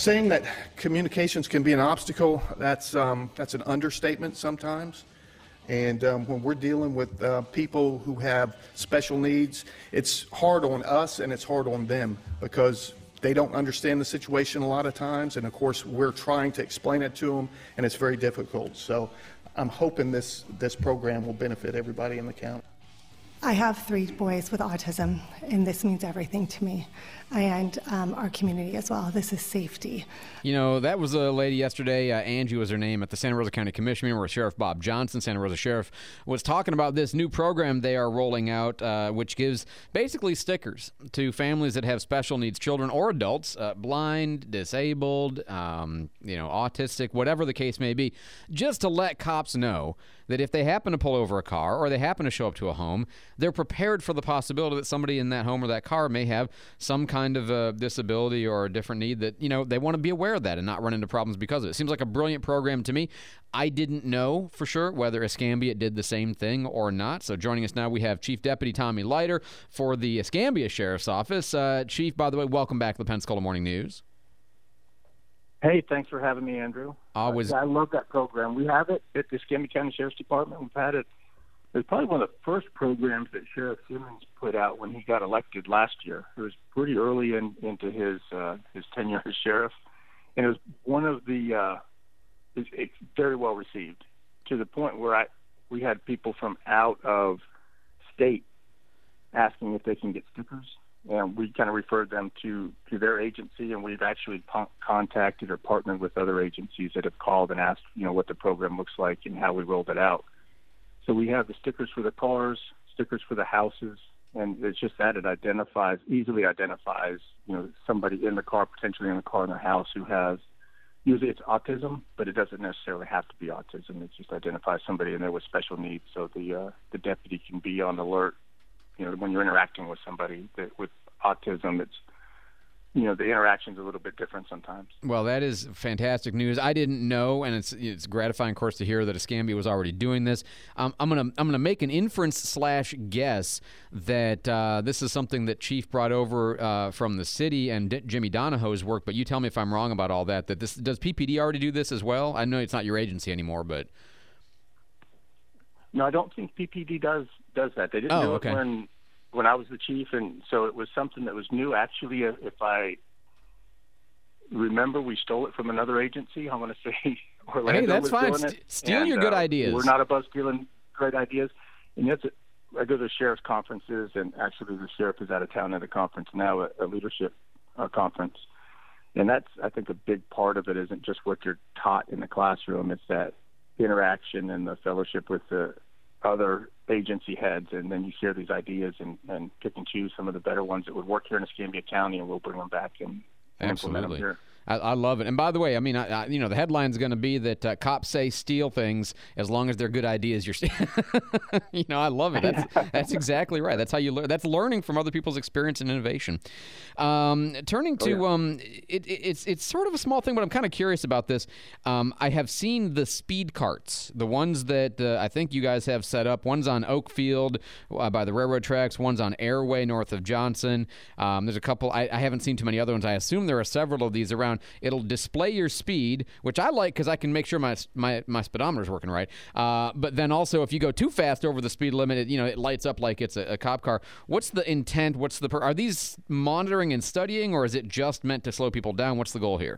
Saying that communications can be an obstacle, that's an understatement sometimes. And when we're dealing with people who have special needs, it's hard on us and it's hard on them because they don't understand the situation a lot of times. And of course, we're trying to explain it to them, and it's very difficult. So I'm hoping this program will benefit everybody in the county. I have 3 boys with autism, and this means everything to me, and our community as well. This is safety. You know, that was a lady yesterday, Angie was her name, at the Santa Rosa County Commission, where Sheriff Bob Johnson, Santa Rosa Sheriff, was talking about this new program they are rolling out, which gives basically stickers to families that have special needs, children or adults, blind, disabled, autistic, whatever the case may be, just to let cops know that if they happen to pull over a car or they happen to show up to a home, they're prepared for the possibility that somebody in that home or that car may have some kind of a disability or a different need that, they want to be aware of that and not run into problems because of it. It seems like a brilliant program to me. I didn't know for sure whether Escambia did the same thing or not. So joining us now, we have Chief Deputy Tommy Leiter for the Escambia Sheriff's Office. Chief, by the way, welcome back to the Pensacola Morning News. Hey, thanks for having me, Andrew. I love that program. We have it at the Escambia County Sheriff's Department. We've had it. It was probably one of the first programs that Sheriff Simmons put out when he got elected last year. It was pretty early into his tenure as sheriff, and it was one of the it's very well received, to the point where we had people from out of state asking if they can get stickers. And we kind of referred them to their agency, and we've actually contacted or partnered with other agencies that have called and asked, what the program looks like and how we rolled it out. So we have the stickers for the cars, stickers for the houses, and it's just that it easily identifies, somebody in the car, potentially in the car in the house who has, usually it's autism, but it doesn't necessarily have to be autism. It just identifies somebody in there with special needs, so the deputy can be on alert. When you're interacting with somebody with autism, it's, the interaction's a little bit different sometimes. Well, that is fantastic news. I didn't know, and it's gratifying, of course, to hear that Escambia was already doing this. I'm gonna make an inference / guess that this is something that Chief brought over from the city and Jimmy Donahoe's work. But you tell me if I'm wrong about all that. Does PPD already do this as well? I know it's not your agency anymore, but. No, I don't think PPD does that. They didn't do it when I was the chief, and so it was something that was new. Actually, if I remember, we stole it from another agency. I want to say Orlando. Hey, that's fine. Doing it. Steal your good ideas. We're not above stealing great ideas. And I go to sheriff's conferences, and actually the sheriff is out of town at a conference now, a leadership conference. And that's, I think, a big part of it isn't just what you're taught in the classroom. It's that interaction and the fellowship with the other agency heads, and then you share these ideas and pick and choose some of the better ones that would work here in Escambia County, and we'll bring them back and implement them here. I love it. And by the way, I mean, the headline's going to be that cops say steal things as long as they're good ideas. You're I love it. That's exactly right. That's how you learn. That's learning from other people's experience and innovation. Turning to it's sort of a small thing, but I'm kind of curious about this. I have seen the speed carts, the ones that I think you guys have set up. One's on Oakfield by the railroad tracks. One's on Airway north of Johnson. There's a couple. I haven't seen too many other ones. I assume there are several of these around. It'll display your speed, which I like because I can make sure my speedometer's working right. But then also, if you go too fast over the speed limit, it lights up like it's a cop car. What's the intent? Are these monitoring and studying, or is it just meant to slow people down? What's the goal here?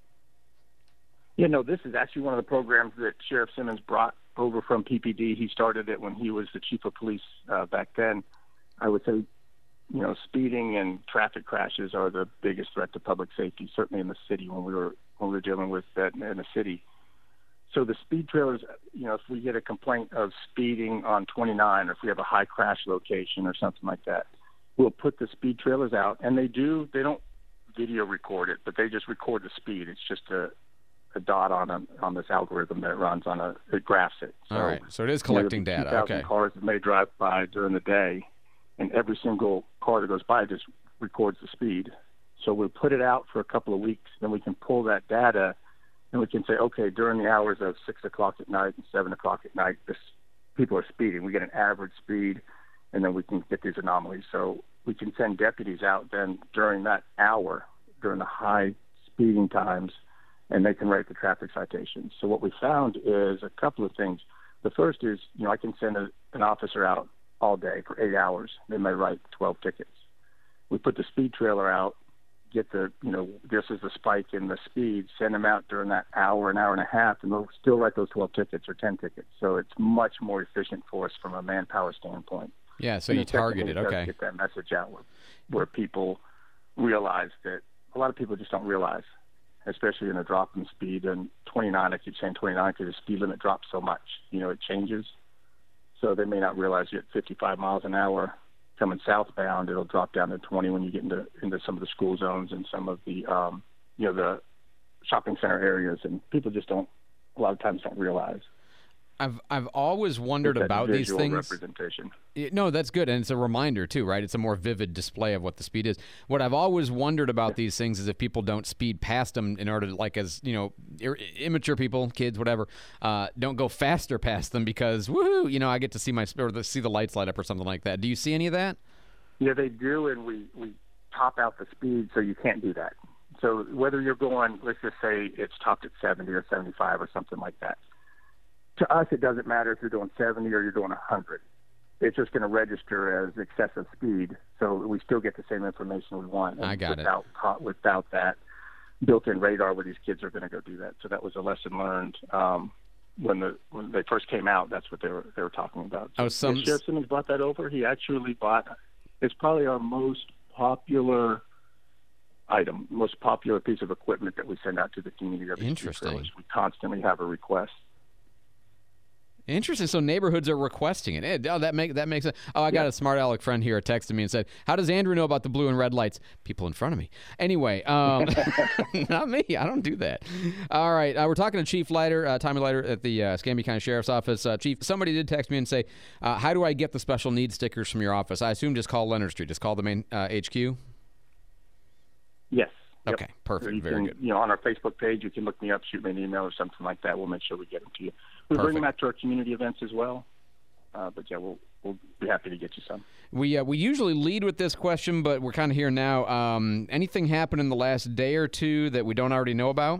This is actually one of the programs that Sheriff Simmons brought over from PPD. He started it when he was the chief of police back then. I would say, speeding and traffic crashes are the biggest threat to public safety, certainly in the city when we were dealing with that in the city. So the speed trailers, if we get a complaint of speeding on 29, or if we have a high crash location or something like that, we'll put the speed trailers out, and they don't video record it, but they just record the speed. It's just a dot on this algorithm that runs it graphs it. So, all right. So it is collecting data. Okay. Cars that may drive by during the day, and every single car that goes by just records the speed. So we'll put it out for a couple of weeks, then we can pull that data, and we can say, okay, during the hours of 6 o'clock at night and 7 o'clock at night, people are speeding. We get an average speed, and then we can get these anomalies. So we can send deputies out then during that hour, during the high speeding times, and they can write the traffic citations. So what we found is a couple of things. The first is, I can send an officer out all day for 8 hours. They may write 12 tickets. We put the speed trailer out, get this is the spike in the speed, send them out during that hour, an hour and a half, and they'll still write those 12 tickets or 10 tickets. So it's much more efficient for us from a manpower standpoint. Yeah, so you target it, okay. Get that message out where people realize that a lot of people just don't realize, especially in a drop in speed. And 29, I keep saying 29 because the speed limit drops so much. It changes. So they may not realize you're at 55 miles an hour coming southbound. It'll drop down to 20 when you get into some of the school zones and some of the, the shopping center areas. And people just a lot of times don't realize. I've always wondered about these things. Representation. No, that's good, and it's a reminder too, right? It's a more vivid display of what the speed is. What I've always wondered about these things is if people don't speed past them in order to, like, as immature people, kids, whatever, don't go faster past them because woohoo, I get to see see the lights light up or something like that. Do you see any of that? Yeah, they do, and we top out the speed so you can't do that. So whether you're going, let's just say it's topped at 70 or 75 or something like that. To us, it doesn't matter if you're doing 70 or you're doing 100. It's just going to register as excessive speed, so we still get the same information we want. I got it. Without that built-in radar where these kids are going to go do that. So that was a lesson learned when they first came out. That's what they were talking about. So Sheriff Simmons brought that over. He actually bought. It's probably our most popular item, most popular piece of equipment that we send out to the community. Interesting. We constantly have a request. Interesting. So neighborhoods are requesting it. That makes sense. I got a smart aleck friend here texted me and said, "How does Andrew know about the blue and red lights?" People in front of me. Anyway, not me. I don't do that. All right. We're talking to Chief Leiter, Tommy Leiter at the Escambia County Sheriff's Office. Chief, somebody did text me and say, "How do I get the special needs stickers from your office?" I assume just call Leonard Street. Just call the main HQ. Yes. Okay, perfect. Very good. On our Facebook page, you can look me up, shoot me an email or something like that. We'll make sure we get them to you. We bring them out to our community events as well. But yeah, we'll be happy to get you some. We usually lead with this question, but we're kind of here now. Anything happened in the last day or two that we don't already know about?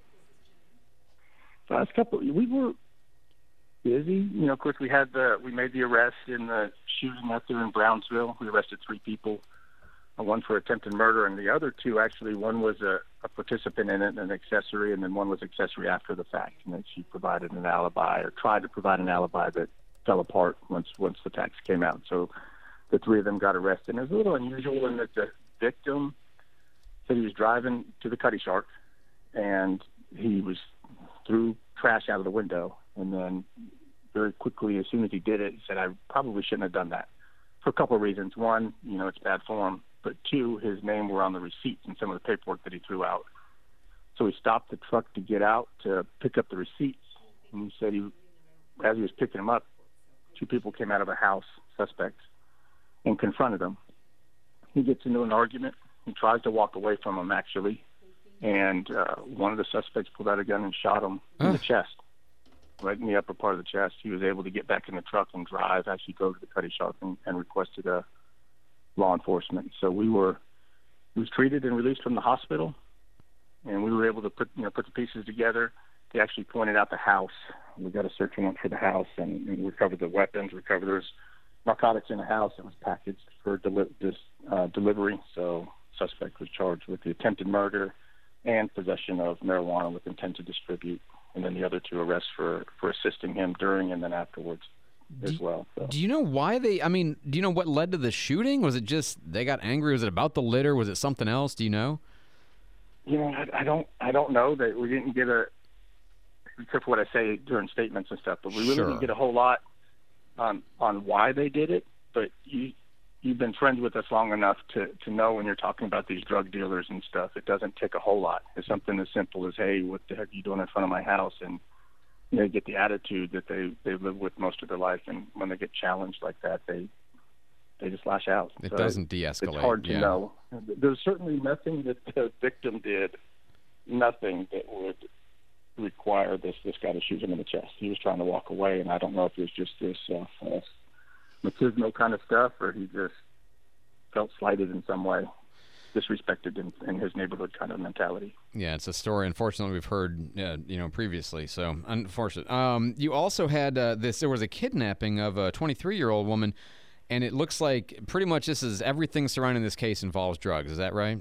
The last couple, we were busy. Of course, we made the arrest in the shooting out there in Brownsville. We arrested 3 people. One for attempted murder, and the other 2, actually, one was a participant in it, an accessory, and then one was accessory after the fact. And then she provided an alibi, or tried to provide an alibi, that fell apart once the facts came out. So the 3 of them got arrested. And it was a little unusual in that the victim said he was driving to the Cutty Shark, and he threw trash out of the window. And then very quickly, as soon as he did it, he said, "I probably shouldn't have done that," for a couple of reasons. One, it's bad form. But 2, his name were on the receipts and some of the paperwork that he threw out. So he stopped the truck to get out to pick up the receipts. And he said as he was picking them up, 2 people came out of a house, suspects, and confronted him. He gets into an argument. He tries to walk away from him, actually. And one of the suspects pulled out a gun and shot him in the chest, right in the upper part of the chest. He was able to get back in the truck and drive, actually go to the Cutty Shark and requested law enforcement. So he was treated and released from the hospital, and we were able to put the pieces together. They actually pointed out the house. We got a search warrant for the house and recovered the weapons. There's narcotics in the house that was packaged for delivery. So suspect was charged with the attempted murder and possession of marijuana with intent to distribute, and then the other 2 arrests for assisting him during and then afterwards. As well. So. Do you know why do you know what led to the shooting? Was it just they got angry? Was it about the litter? Was it something else? Do you know? I don't know. That we didn't get except for what I say during statements and stuff, but we really didn't get a whole lot on why they did it. But you've been friends with us long enough to know when you're talking about these drug dealers and stuff, it doesn't take a whole lot. It's something as simple as, "Hey, what the heck are you doing in front of my house?" And they get the attitude that they live with most of their life, and when they get challenged like that, they just lash out. It doesn't de-escalate. It's hard to know. There's certainly nothing that the victim did, nothing that would require this guy to shoot him in the chest. He was trying to walk away, and I don't know if it was just this machismo kind of stuff, or he just felt slighted in some way. disrespected in his neighborhood kind of mentality. Yeah, it's a story, unfortunately, we've heard, previously. So, unfortunate. You also had there was a kidnapping of a 23-year-old woman, and it looks like pretty much everything surrounding this case involves drugs. Is that right?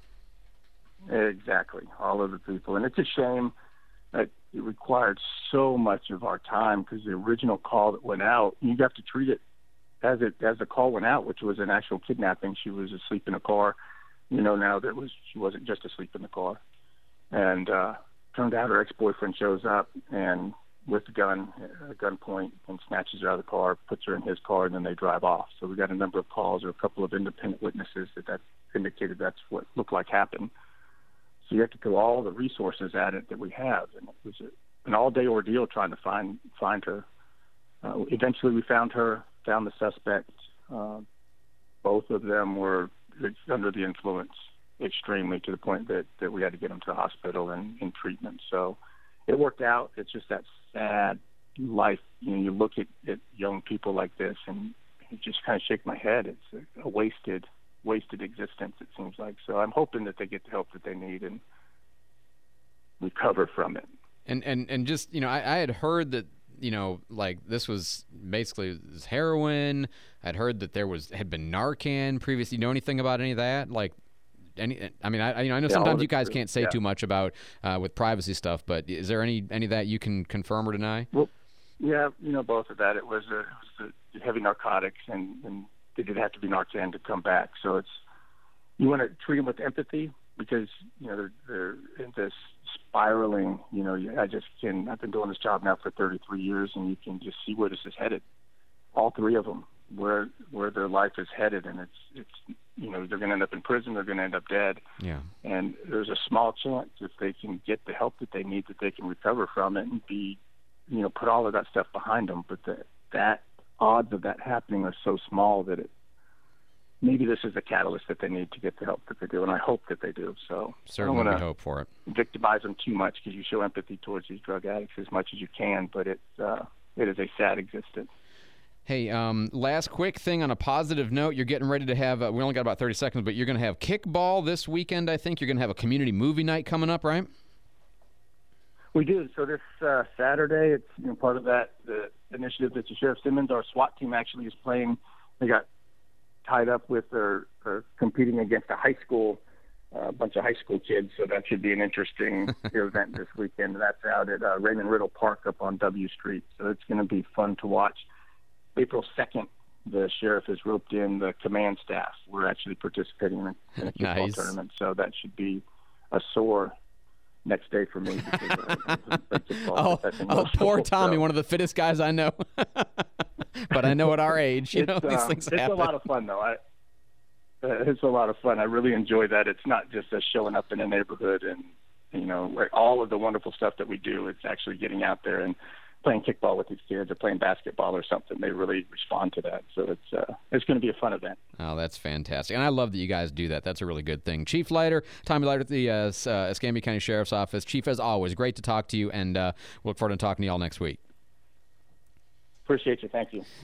Exactly. All of the people. And it's a shame that it required so much of our time, because the original call that went out, you have to treat it as the call went out, which was an actual kidnapping. She was asleep in a car. Now she wasn't just asleep in the car. And turned out her ex-boyfriend shows up and with a gunpoint, and snatches her out of the car, puts her in his car, and then they drive off. So we got a number of calls, or a couple of independent witnesses that indicated that's what looked like happened. So you have to throw all the resources at it that we have, and it was an all-day ordeal trying to find her. Eventually, we found the suspect. Both of them were under the influence extremely, to the point that we had to get them to the hospital and in treatment. So it worked out. It's just that sad life. You look at young people like this, and you just kind of shake my head. It's a wasted existence, it seems like. So I'm hoping that they get the help that they need and recover from it. And just, I had heard that, like this was basically heroin. I'd heard that had been Narcan previously. You know anything about any of that? Like, I know sometimes you guys can't say too much about with privacy stuff, but is there any of that you can confirm or deny? Well, yeah, both of that. It was the heavy narcotics, and they did have to be Narcan to come back. So you want to treat them with empathy, because they're in this spiraling. I've been doing this job now for 33 years, and you can just see where this is headed. All three of them, where their life is headed, and it's they're going to end up in prison. They're going to end up dead. Yeah. And there's a small chance, if they can get the help that they need, that they can recover from it and put all of that stuff behind them. But that odds of that happening are so small that maybe this is the catalyst that they need to get the help that they do, and I hope that they do. So certainly we hope for it. Victimize them too much, because you show empathy towards these drug addicts as much as you can, but it is a sad existence. Hey, last quick thing on a positive note. You're getting ready to have, we only got about 30 seconds, but you're going to have kickball this weekend, I think. You're going to have a community movie night coming up, right? We do. So this Saturday, it's part of the initiative that Sheriff Simmons, our SWAT team, actually is playing. They got tied up with or competing against a bunch of high school kids. So that should be an interesting event this weekend. That's out at Raymond Riddle Park up on W Street. So it's going to be fun to watch. April 2nd, the sheriff has roped in the command staff. We're actually participating in a kickball tournament, so that should be a sore next day for me. Because poor Tommy, one of the fittest guys I know. But I know at our age, these things happen. It's a lot of fun, though. It's a lot of fun. I really enjoy that. It's not just us showing up in a neighborhood and, all of the wonderful stuff that we do. It's actually getting out there and playing kickball with these kids, or playing basketball or something. They really respond to that. So it's going to be a fun event. Oh, that's fantastic. And I love that you guys do that. That's a really good thing. Chief Leiter, Tommy Leiter at the Escambia County Sheriff's Office. Chief, as always, great to talk to you, and we'll look forward to talking to you all next week. Appreciate you. Thank you.